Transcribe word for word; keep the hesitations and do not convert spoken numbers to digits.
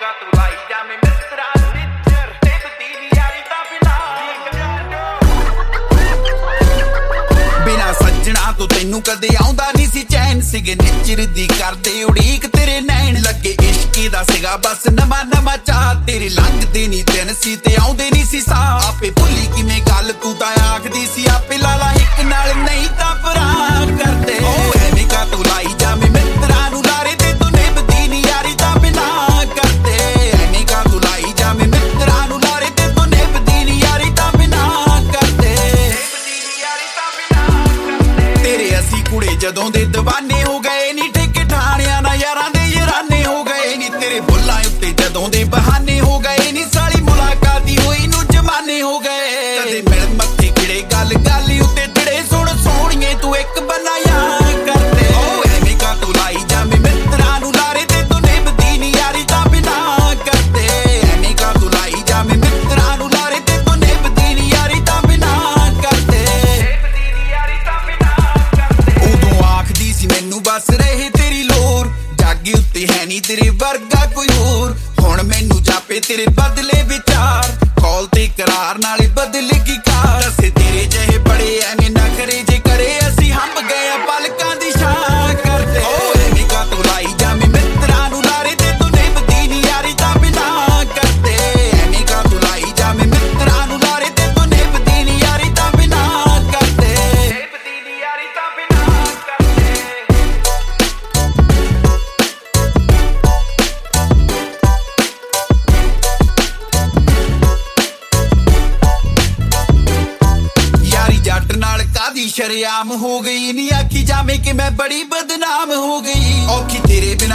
ਐਵੇਂ ਕਾ ਤੂੰ ਲਾਈ ਜਾਵੇਂ ਮਿੱਤਰਾਂ ਨੂੰ ਨਿੱਜਰ ਨਿਭਦੀ ਨੀ ਯਾਰੀ ਤਾਂ ਬਿਨਾਂ ਬਿਨਾਂ ਸੱਜਣਾ ਤੋਂ ਤੈਨੂੰ ਕਦੇ ਆਉਂਦਾ ਨਹੀਂ ਸੀ ਚੈਨ ਸਿਗਨੇਚਰ ਦੀ ਕਰਦੇ ਉਡੀਕ ਤੇਰੇ ਨੈਣ ਲੱਗੇ ਇਸ਼ਕੀ ਦਾ ਸੀਗਾ ਬਸ ਨਵਾਂ ਨਵਾਂ ਚਾਹ ਤੇਰੇ ਲੰਘਦੇ ਨੀ ਦਿਨ ਸੀ ਤੇ ਆਉਂਦੇ ਨਹੀਂ ਸੀ ਸਾਹ ਆਪੇ ਭੁੱਲੀ ਕਿਵੇਂ ਗੱਲ ਤੂੰ ਤਾਂ ਆਖਦੀ ਸੀ ਆਪੇ ਲਾਲਾ ਇੱਕ ਨਾਲ ਨਹੀਂ ਤਾਂ ਭਰਾ ਕਰਦੇ ਓ ਐਵੇਂ ਕਾ ਤੂੰ ਲਾਈ ਜਾਵੇਂ ਮਿੱਤਰਾਂ ਨੂੰ ਲਾਰੇ ਤੇ ਤੂੰ ਨਿਭਦੀ ਨੀ ਯਾਰੀ ਤਾਂ ਬਿਨਾਂ ਕਰਦੇ ਐਵੇਂ ਕਾ ਤੂੰ ਲਾਈ ਜਾਵੇਂ ਮਿੱਤਰਾਂ ਨੂੰ ਲਾਰੇ ਤੇ ਤੂੰ ਨਿਭਦੀ ਨੀ ਯਾਰੀ ਤਾਂ ਬਿਨਾਂ ਕਰਦੇ ਤੇਰੇ ਅਸੀਂ ਕੁੜੇ ਜਦੋਂ ਦੇ ਦੀਵਾਨੇ ਹੋ ਗਏ ਨੀ ਠੇਕੇ ਠਾਣਿਆਂ ਨਾਲ ਯਾਰਾਂ ਦੇ ਯਾਰਾਨੇ ਹੋ ਗਏ ਨੀ ਤੇਰੇ ਬੁੱਲਾਂ ਉੱਤੇ ਜਦੋਂ ਦੇ ਬਹਾਨੇ ਹੋ ਗਏ ਨੀ ਸਾਲੀ ਮੁਲਾਕਾਤ ਹੀ ਹੋਈ ਨੂੰ ਜਮਾਨੇ ਹੋ ਗਏ ਕਦੇ ਮਿਲ ਮੱਥੇ ਕਿਹੜੇ ਗੱਲ ਗੱਲ ਉੱਤੇ ਤੇਰੇ ਸੁਣ ਸੋਹਣੀਏ ਤੂੰ ਇੱਕ ਬਣਾਇਆ ਕਰਦੇ ਓ ਐਵੇਂ ਕਾ ਤੂੰ ਲਾਈ ਜਾਵੇਂ ਮਿੱਤਰਾਂ ਨੂੰ ਲਾਰੇ ਤੇ ਤੂੰ ਨਿਭਦੀ ਨੀ ਯਾਰੀ ਤਾਂ ਬਿਨਾਂ ਕਰਦੇ ਐਵੇਂ ਕਾ ਤੂੰ ਲਾਈ ਜਾਵੇਂ ਮਿੱਤਰਾਂ ਨੂੰ ਲਾਰੇ ਤੇ ਤੂੰ ਨਿਭਦੀ ਨੀ ਯਾਰੀ ਤਾਂ ਬਿਨਾਂ ਕਰਦੇ ਉਦੋਂ ਆਖਦੀ ਸੀ ਮੈਨੂੰ ਬਸ ਰਹੇ ਤੇਰੀ ਲੋਰ ਜਾਗੀ ਉੱਤੇ ਹੈ ਨੀ ਤੇਰੇ ਵਰਗਾ ਕੋਈ ਹੋਰ ਹੁਣ ਮੈਨੂੰ ਜਾਪੇ ਤੇਰੇ ਬਦਲੇ ਵਿਚਾਰ ਕਾਲ ਤੇ ਕਰਾਰ ਨਾਲੇ ਬਦਲੇ ਕੀ ਕਾਰ ਅਸੀਂ ਤੇਰੇ ਜਿਹੇ ਬੜੇ ਐਵੇਂ ਨਾ ਕਰੇ ਜੇ ਕਰੇ ਅਸੀਂ ਹੰਬ ਗਏ ਪਲਕਾਂ ਦੀ ਛਾਂ ਕਰਦੇ ਓ ਐਵੇਂ ਕਾ ਤੂੰ ਲਾਈ ਜਾਵੇਂ ਮਿੱਤਰਾਂ ਨੂੰ ਲਾਰੇ ਤੇ ਤੂੰ ਨਿਭਦੀ ਨੀ ਯਾਰੀ ਤਾਂ ਬਿਨਾਂ ਕਰਦੇ ਐਵੇਂ ਕਾ ਤੂੰ ਲਾਈ ਜਾਵੇਂ ਮਿੱਤਰਾਂ ਨੂੰ ਲਾਰੇ ਤੇ ਤੂੰ ਨਿਭਦੀ ਨੀ ਯਾਰੀ ਤਾਂ ਬਿਨਾਂ ਕਰਦੇ ਨਿਭਦੀ ਨੀ ਯਾਰੀ ਤਾਂ ਬਿਨਾਂ ਕਰਦੇ ਜੱਟ ਨਾਲ ਕਾਦੀ ਸ਼ਰਿਆਮ ਹੋ ਗਈ ਨੀ ਆਖੀ ਜਾਵੇਂ ਕਿ ਮੈਂ ਬੜੀ ਬਦਨਾਮ ਹੋ ਗਈ ਔਖੀ ਤੇਰੇ